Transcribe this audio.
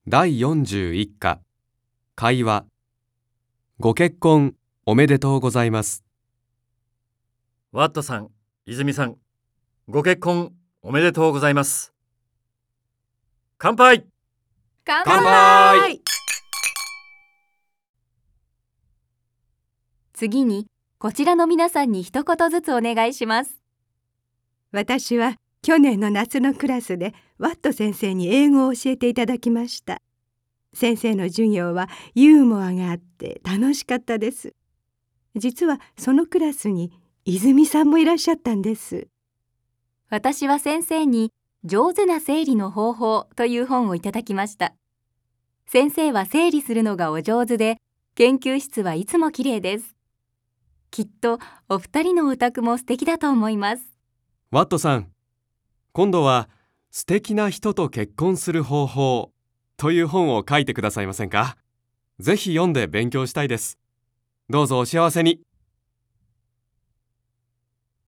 第41課会話。ご結婚おめでとうございます。 ワットさん、泉さん、ご結婚おめでとうございます。乾杯。 乾杯。 次に、こちらの皆さんに一言ずつお願いします。 私は去年の夏のクラスでワット先生に英語を教えていただきました。先生の授業はユーモアがあって楽しかったです。実はそのクラスに泉さんもいらっしゃったんです。 私は先生に上手な整理の方法という本をいただきました。先生は整理するのがお上手で、研究室はいつもきれいです。きっとお二人のお宅も素敵だと思います。 ワットさん、今度は素敵な人と結婚する方法という本を書いてくださいませんか？ぜひ読んで勉強したいです。どうぞお幸せに。